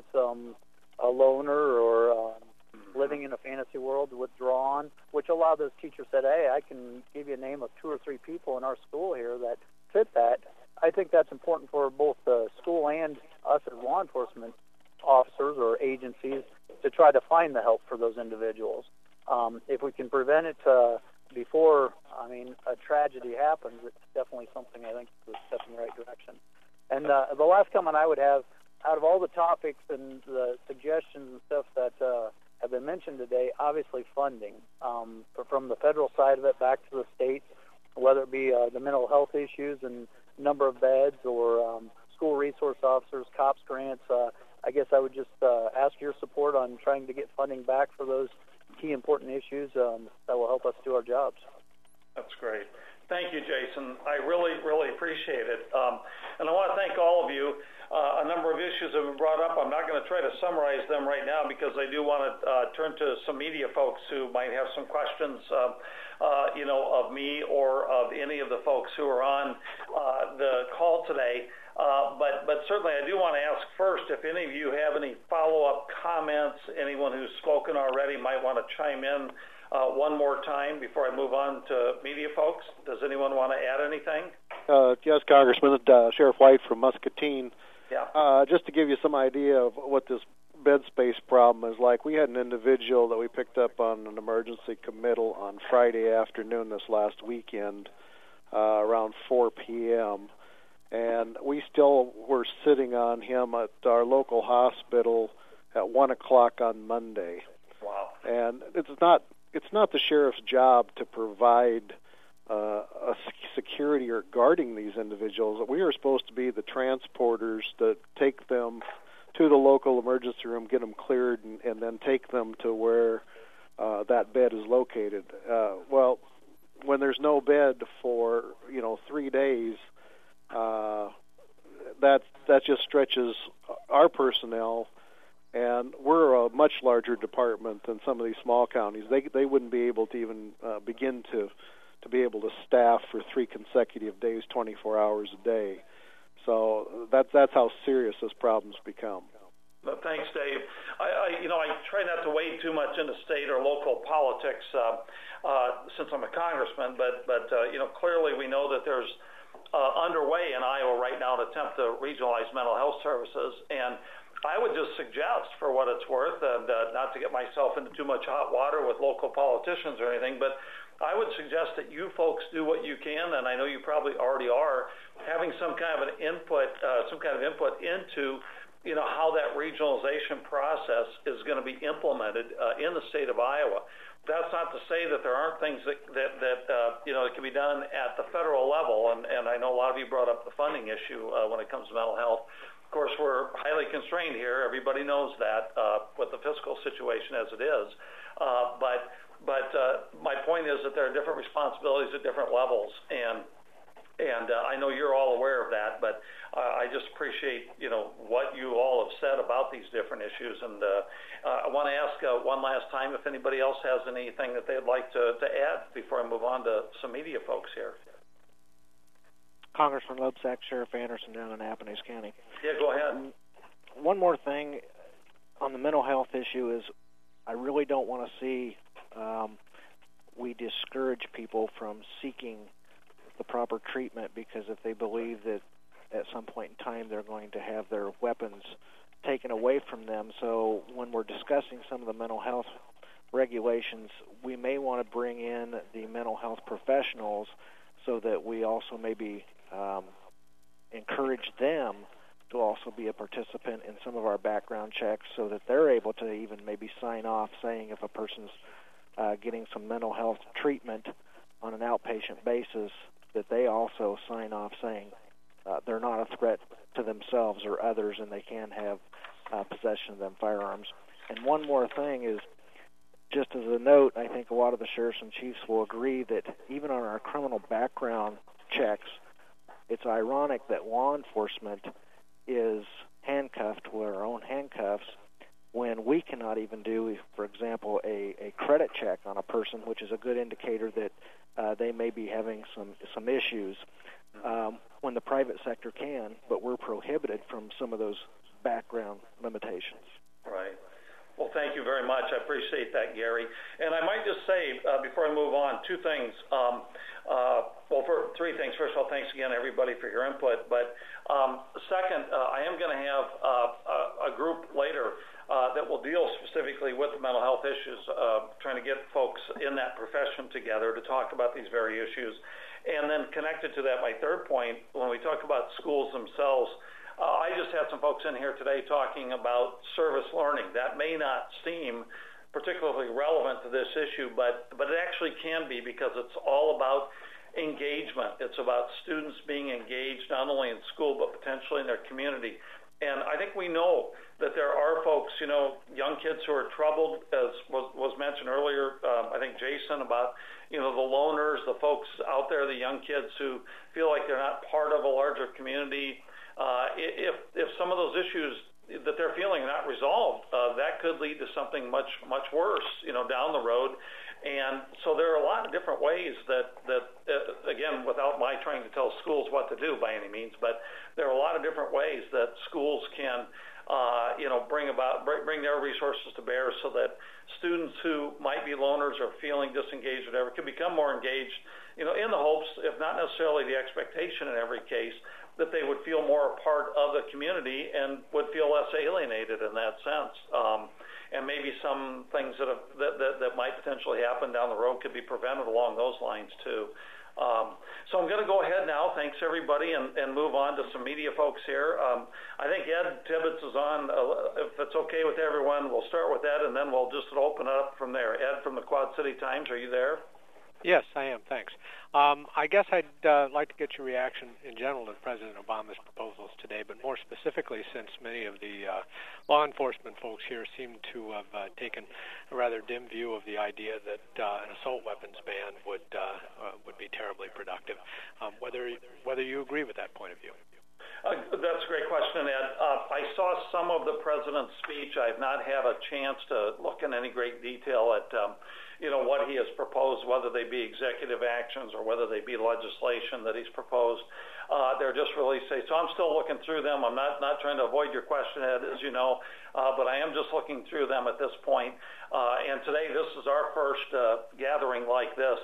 a loner or living in a fantasy world, withdrawn, which a lot of those teachers said, hey, I can give you a name of 2 or 3 people in our school here that fit that. I think that's important for both the school and us as law enforcement officers or agencies to try to find the help for those individuals. If we can prevent it before, a tragedy happens, it's definitely something I think is a step in the right direction. And the last comment I would have, out of all the topics and the suggestions and stuff that have been mentioned today, obviously funding, from the federal side of it back to the states, whether it be the mental health issues and number of beds, or school resource officers, COPS grants. I guess I would just ask your support on trying to get funding back for those key important issues that will help us do our jobs. That's great. Thank you, Jason. I really, really appreciate it. And I want to thank all of you. A number of issues have been brought up. I'm not going to try to summarize them right now because I do want to turn to some media folks who might have some questions, of me or of any of the folks who are on the call today. But certainly I do want to ask first if any of you have any follow-up comments. Anyone who's spoken already might want to chime in one more time before I move on to media folks. Does anyone want to add anything? Yes, Congressman. Sheriff White from Muscatine. Yeah. Just to give you some idea of what this bed space problem is like, we had an individual that we picked up on an emergency committal on Friday afternoon this last weekend around 4 p.m., and we still were sitting on him at our local hospital at 1 o'clock on Monday. Wow. And it's not the sheriff's job to provide a security or guarding these individuals. We are supposed to be the transporters that take them to the local emergency room, get them cleared, and then take them to where that bed is located. Well, when there's no bed for 3 days, that just stretches our personnel, and we're a much larger department than some of these small counties. They wouldn't be able to even begin to be able to staff for 3 consecutive days, 24 hours a day. So that's how serious this problem's become. Thanks, Dave. I try not to wade too much into state or local politics since I'm a congressman, but clearly we know that there's underway in Iowa right now an attempt to regionalize mental health services, and I would just suggest, for what it's worth, not to get myself into too much hot water with local politicians or anything, but I would suggest that you folks do what you can, and I know you probably already are, having some kind of input into how that regionalization process is going to be implemented in the state of Iowa. That's not to say that there aren't things that can be done at the federal level, and I know a lot of you brought up the funding issue when it comes to mental health. Of course, we're highly constrained here. Everybody knows that with the fiscal situation as it is. But my point is that there are different responsibilities at different levels, and I know you're all aware of that. But I just appreciate what you all have said about these different issues, and I want to ask one last time if anybody else has anything that they'd like to add before I move on to some media folks here. Congressman Loebsack, Sheriff Anderson down in Apponeuse County. Yeah, go ahead. One more thing on the mental health issue is I really don't want to see we discourage people from seeking the proper treatment, because if they believe that at some point in time they're going to have their weapons taken away from them. So when we're discussing some of the mental health regulations, we may want to bring in the mental health professionals so that we also maybe encourage them to also be a participant in some of our background checks, so that they're able to even maybe sign off saying if a person's getting some mental health treatment on an outpatient basis, that they also sign off saying they're not a threat to themselves or others, and they can have possession of them firearms. And one more thing is, just as a note, I think a lot of the sheriffs and chiefs will agree that even on our criminal background checks, it's ironic that law enforcement is handcuffed with our own handcuffs when we cannot even do, for example, a credit check on a person, which is a good indicator that they may be having some issues, when the private sector can, but we're prohibited from some of those background limitations. Right. Well, thank you very much. I appreciate that, Gary. And I might just say, before I move on, two things. Three things. First of all, thanks again, everybody, for your input. But second, I am going to have a group later that will deal specifically with the mental health issues, trying to get folks in that profession together to talk about these very issues. And then connected to that, my third point, when we talk about schools themselves, I just had some folks in here today talking about service learning. That may not seem particularly relevant to this issue, but it actually can be, because it's all about engagement. It's about students being engaged not only in school but potentially in their community. And I think we know that there are folks, young kids who are troubled, as was mentioned earlier, I think Jason, about, the loners, the folks out there, the young kids who feel like they're not part of a larger community. If some of those issues that they're feeling are not resolved, that could lead to something much worse, down the road. And so there are a lot of different ways that again, without my trying to tell schools what to do by any means, but there are a lot of different ways that schools can, bring their resources to bear, so that students who might be loners or feeling disengaged, whatever, can become more engaged, in the hopes, if not necessarily the expectation in every case, that they would feel more a part of the community and would feel less alienated in that sense. And maybe some things that might potentially happen down the road could be prevented along those lines too. So I'm going to go ahead now. Thanks everybody, and move on to some media folks here. I think Ed Tibbetts is on. If it's okay with everyone, we'll start with Ed, and then we'll just open it up from there. Ed from the Quad City Times, are you there? Yes, I am. Thanks. I guess I'd like to get your reaction in general to President Obama's proposals today, but more specifically, since many of the law enforcement folks here seem to have taken a rather dim view of the idea that an assault weapons ban would be terribly productive. Whether you agree with that point of view. That's a great question, Ed. I saw some of the president's speech. I have not had a chance to look in any great detail at what he has proposed, whether they be executive actions or whether they be legislation that he's proposed. They're just released. So I'm still looking through them. I'm not trying to avoid your question, Ed, as you know, but I am just looking through them at this point. And today, this is our first gathering like this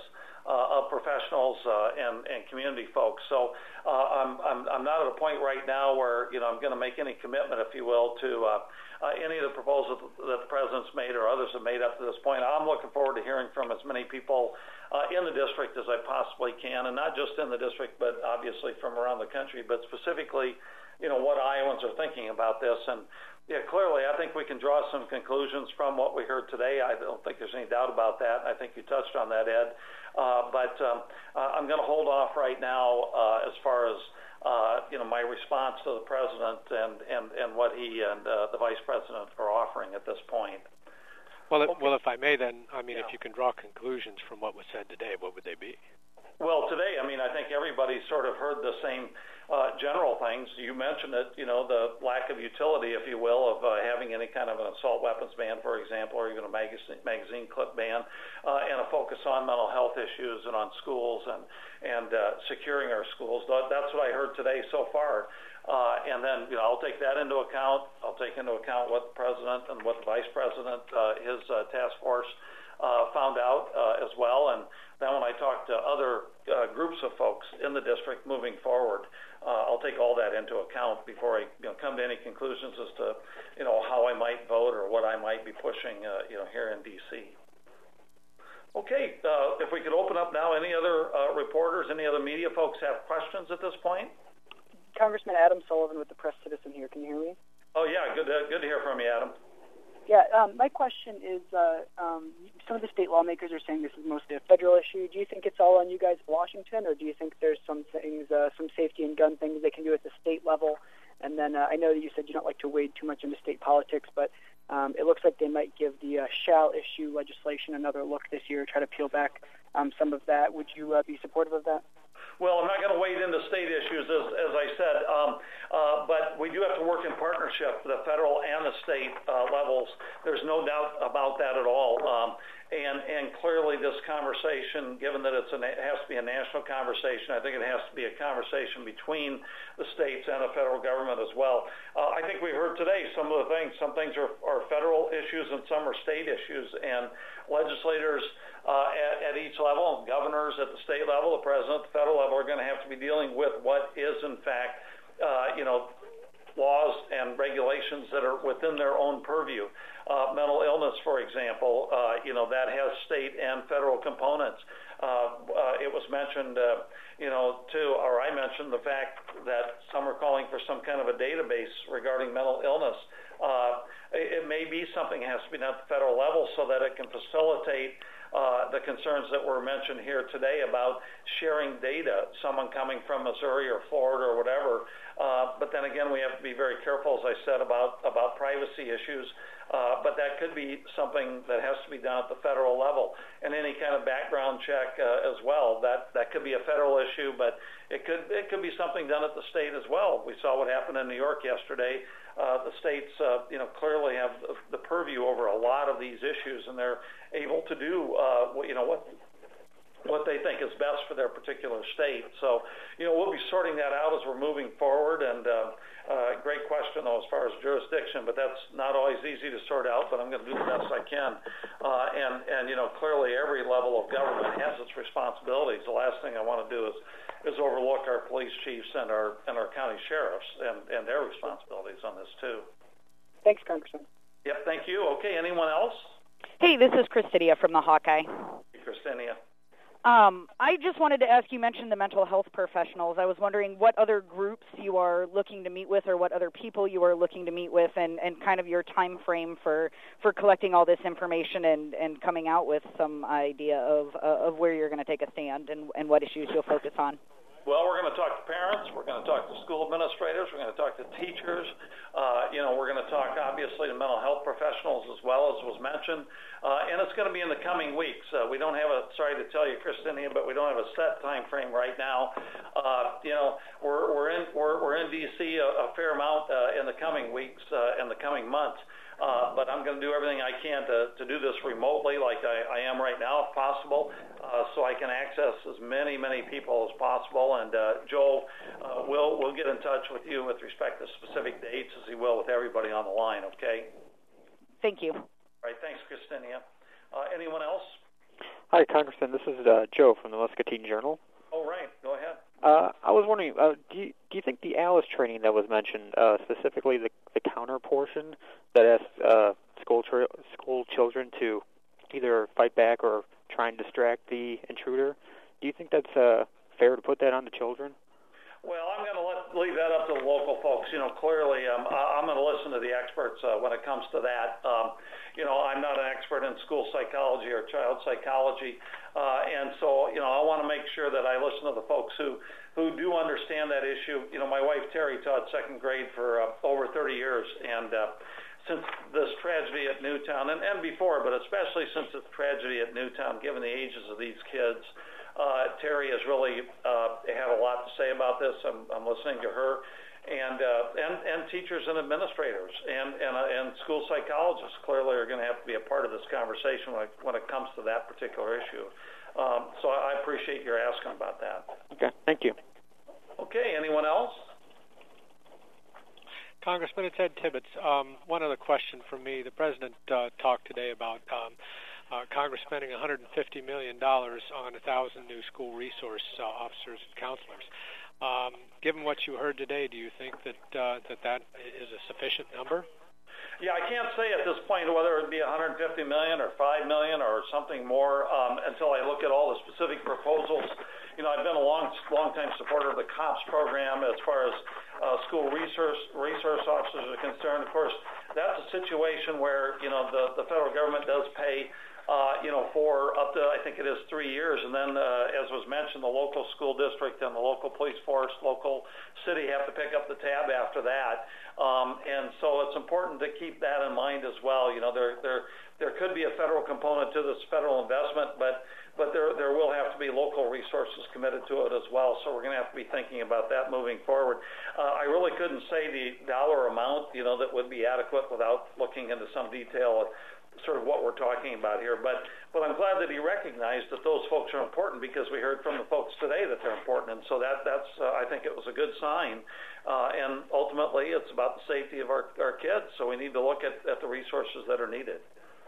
professionals and community folks. So I'm not at a point right now where I'm going to make any commitment, if you will, to any of the proposals that the president's made or others have made up to this point. I'm looking forward to hearing from as many people in the district as I possibly can, and not just in the district, but obviously from around the country, but specifically, what Iowans are thinking about this. And clearly, I think we can draw some conclusions from what we heard today. I don't think there's any doubt about that. I think you touched on that, Ed. But I'm going to hold off right now as far as my response to the president and what he and the vice president are offering at this point. Well, if I may, then, if you can draw conclusions from what was said today, what would they be? Well, today, I think everybody sort of heard the same general things. You mentioned it, the lack of utility, if you will, of having any kind of an assault weapons ban, for example, or even a magazine clip ban, and a focus on mental health issues and on schools and securing our schools. That's what I heard today so far. And then, I'll take that into account. I'll take into account what the president and what the vice president, his task force, found out as well. And then when I talk to other groups of folks in the district moving forward, I'll take all that into account before I come to any conclusions as to how I might vote or what I might be pushing here in D.C. Okay, if we could open up now, any other reporters, any other media folks have questions at this point? Congressman Adam Sullivan with the Press Citizen here. Can you hear me? Oh yeah, good to hear from you, Adam. Yeah, my question is, some of the state lawmakers are saying this is mostly a federal issue. Do you think it's all on you guys in Washington, or do you think there's some things, some safety and gun things they can do at the state level? And then I know that you said you don't like to wade too much into state politics, but it looks like they might give the shall issue legislation another look this year, try to peel back some of that. Would you be supportive of that? Well, I'm not going to wade into state issues, as I said, but we do have to work in partnership, the federal and the state levels. There's no doubt about that at all. And clearly this conversation, given that it has to be a national conversation, I think it has to be a conversation between the states and the federal government as well. I think we heard today some things are federal issues and some are state issues, and legislators at each level, governors at the state level, the president at the federal level, are going to have to be dealing with what is in fact laws and regulations that are within their own purview. Mental illness, for example, that has state and federal components. It was mentioned, or I mentioned the fact that some are calling for some kind of a database regarding mental illness. It may be something that has to be done at the federal level so that it can facilitate the concerns that were mentioned here today about sharing data, someone coming from Missouri or Florida or whatever. But then again, we have to be very careful, as I said, about privacy issues. But that could be something that has to be done at the federal level. And any kind of background check as well, that could be a federal issue, but it could be something done at the state as well. We saw what happened in New York yesterday. The states, clearly have the purview over a lot of these issues, and they're able to do, what they think is best for their particular state. So, we'll be sorting that out as we're moving forward. And great question, though, as far as jurisdiction, but that's not always easy to sort out, but I'm going to do the best I can. And clearly every level of government has its responsibilities. The last thing I want to do is overlook our police chiefs and our county sheriffs and their responsibilities on this, too. Thanks, Congressman. Yep, thank you. Okay, anyone else? Hey, this is Christidia from the Hawkeye. Hey, Christidia. I just wanted to ask, you mentioned the mental health professionals. I was wondering what other groups you are looking to meet with, or what other people you are looking to meet with, and kind of your time frame for collecting all this information and coming out with some idea of where you're going to take a stand and what issues you'll focus on. Well, we're going to talk to parents. We're going to talk to school administrators. We're going to talk to teachers. We're going to talk, obviously, to mental health professionals as well, as was mentioned. And it's going to be in the coming weeks. We don't have sorry to tell you, Christinia, but we don't have a set time frame right now. We're in D.C. a fair amount in the coming weeks and the coming months. But I'm going to do everything I can to do this remotely, like I am right now, if possible, so I can access as many people as possible. And Joel will get in touch with you with respect to specific dates, as he will with everybody on the line. Okay. Thank you. All right. Thanks, Christinia. Anyone else? Hi, Congressman. This is Joe from the Muscatine Journal. Oh, right. Go ahead. I was wondering, do you think the ALICE training that was mentioned, specifically the counter portion that asks school children to either fight back or try and distract the intruder, do you think that's fair to put that on the children? Well, I'm going to leave that up to the local folks. Clearly, I'm going to listen to the experts when it comes to that. I'm not an expert in school psychology or child psychology, and so, I want to make sure that I listen to the folks who do understand that issue. My wife Terry taught second grade for over 30 years, and since this tragedy at Newtown, and before, but especially since this tragedy at Newtown, given the ages of these kids, Terry has really had a lot to say about this. I'm listening to her, and teachers and administrators and school psychologists clearly are going to have to be a part of this conversation when it comes to that particular issue. So I appreciate your asking about that. Okay, thank you. Okay, anyone else? Congressman, it's Ed Tibbetts. One other question from me. The president talked today about Congress spending $150 million on 1,000 new school resource officers and counselors. Given what you heard today, do you think that that is a sufficient number? Yeah, I can't say at this point whether it would be $150 million or $5 million or something more until I look at all the specific proposals. I've been a long-time supporter of the COPS program as far as school resource officers are concerned. Of course, that's a situation where the federal government does pay for up to, I think it is 3 years. And then, as was mentioned, the local school district and the local police force, local city have to pick up the tab after that. And so it's important to keep that in mind as well. There could be a federal component to this federal investment, but there will have to be local resources committed to it as well. So we're going to have to be thinking about that moving forward. I really couldn't say the dollar amount, that would be adequate without looking into some detail of sort of what we're talking about here. But I'm glad that he recognized that those folks are important, because we heard from the folks today that they're important. And so that's I think it was a good sign. And ultimately, it's about the safety of our kids. So we need to look at the resources that are needed.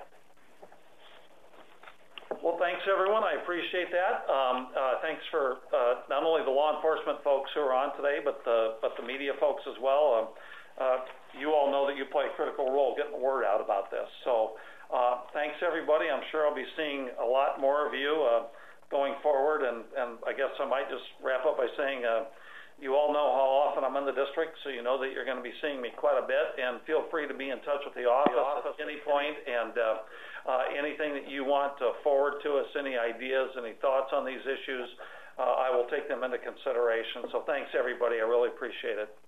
Well, thanks, everyone. I appreciate that. Thanks for not only the law enforcement folks who are on today, but the media folks as well. You all know that you play a critical role getting the word out about this. So thanks, everybody. I'm sure I'll be seeing a lot more of you going forward. And I guess I might just wrap up by saying you all know how often I'm in the district, so you know that you're going to be seeing me quite a bit. And feel free to be in touch with the office at any point. And anything that you want to forward to us, any ideas, any thoughts on these issues, I will take them into consideration. So thanks, everybody. I really appreciate it.